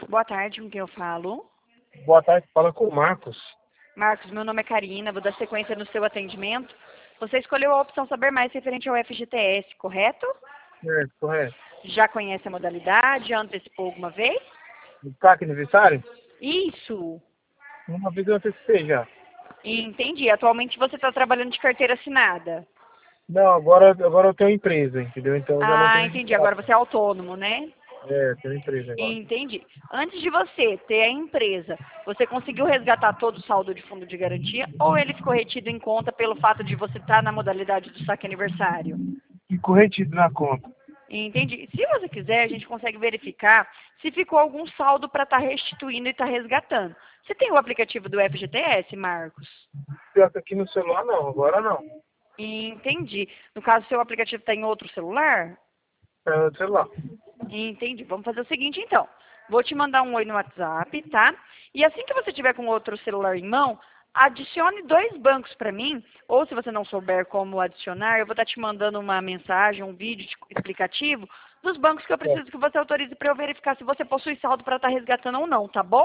Boa tarde, com quem eu falo? Boa tarde, fala com o Marcos. Marcos, meu nome é Karina, vou dar sequência no seu atendimento. Você escolheu a opção Saber Mais referente ao FGTS, correto? Correto. Já conhece a modalidade? Já antecipou alguma vez? O CAC aniversário? Isso! Uma vez eu antecipei já. Entendi. Atualmente você está trabalhando de carteira assinada. Não, agora eu tenho empresa, entendeu? Então eu já não Ah, tenho entendi. Agora registrado. você é autônomo, né? É, tenho empresa agora. Entendi. Antes de você ter a empresa, você conseguiu resgatar todo o saldo de fundo de garantia ou ele ficou retido em conta pelo fato de você estar na modalidade do saque aniversário? Ficou retido na conta. Entendi. Se você quiser, a gente consegue verificar se ficou algum saldo para estar restituindo e estar resgatando. Você tem o aplicativo do FGTS, Marcos? Pior que aqui no celular não, agora não. Entendi. No caso, seu aplicativo está em outro celular? É no celular. Entendi. Vamos fazer o seguinte, então. Vou te mandar um oi no WhatsApp, tá? E assim que você tiver com outro celular em mão, adicione 2 bancos para mim, ou se você não souber como adicionar, eu vou estar te mandando uma mensagem, um vídeo explicativo dos bancos que eu É, preciso que você autorize para eu verificar se você possui saldo para estar resgatando ou não, tá bom?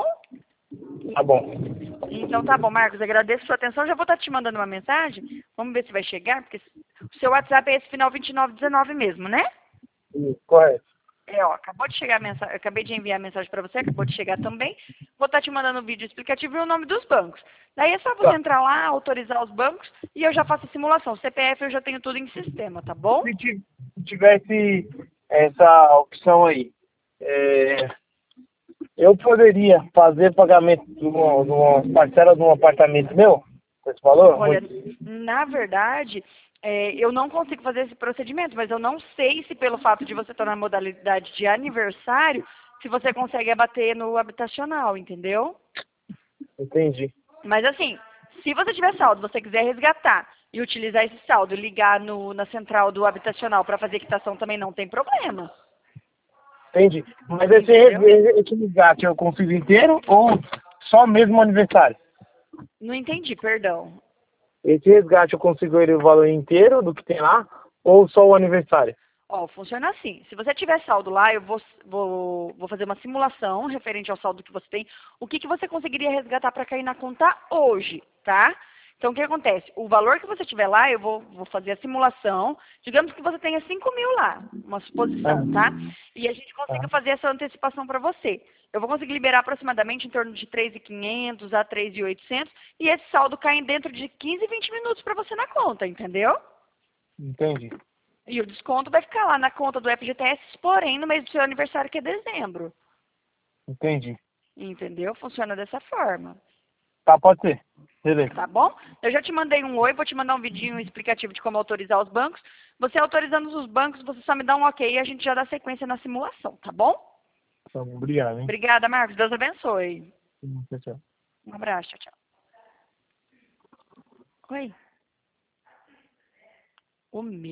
tá bom. Então tá bom, Marcos, agradeço sua atenção. Já vou estar te mandando uma mensagem. Vamos ver se vai chegar, porque o seu WhatsApp é esse final 2919 mesmo, né? Isso, correto. É, ó, acabou de chegar a mensagem, acabei de enviar a mensagem para você, acabou de chegar também. Vou estar te mandando o vídeo explicativo e o nome dos bancos. Daí é só você Tá. entrar lá, autorizar os bancos e eu já faço a simulação. CPF eu já tenho tudo em sistema, tá bom? Se tivesse essa opção aí, é, eu poderia fazer pagamento de uma parcela de um apartamento meu? Com esse valor? Olha, na verdade, eu não consigo fazer esse procedimento, mas eu não sei se pelo fato de você estar na modalidade de aniversário, se você consegue abater no habitacional, entendeu? Entendi. Mas assim, se você tiver saldo, você quiser resgatar e utilizar esse saldo e ligar na central do habitacional para fazer quitação também não tem problema. Entendi. Mas Entendeu? esse resgate eu consigo inteiro ou só mesmo o aniversário? Não entendi, perdão. Esse resgate eu consigo ele o valor inteiro do que tem lá ou só o aniversário? Ó, funciona assim. Se você tiver saldo lá, eu vou fazer uma simulação referente ao saldo que você tem. O que você conseguiria resgatar para cair na conta hoje, tá? Então, o que acontece? O valor que você tiver lá, eu vou fazer a simulação. Digamos que você tenha 5.000 lá, uma suposição, tá? E a gente consiga Tá. fazer essa antecipação para você. Eu vou conseguir liberar aproximadamente em torno de 3.500 a 3.800 e esse saldo cai dentro de 15, 20 minutos para você na conta, entendeu? Entendi. E o desconto vai ficar lá na conta do FGTS, porém no mês do seu aniversário, que é dezembro. Entendi. Entendeu? Funciona dessa forma. Tá, pode ser. Beleza. Tá bom? Eu já te mandei um oi, vou te mandar um vidinho explicativo de como autorizar os bancos. Você autorizando os bancos, você só me dá um ok e a gente já dá sequência na simulação, tá bom? Tá bom, obrigado, hein? Obrigada, Marcos. Deus abençoe. Tchau, tchau. Um abraço, tchau, tchau. Oi. O meu.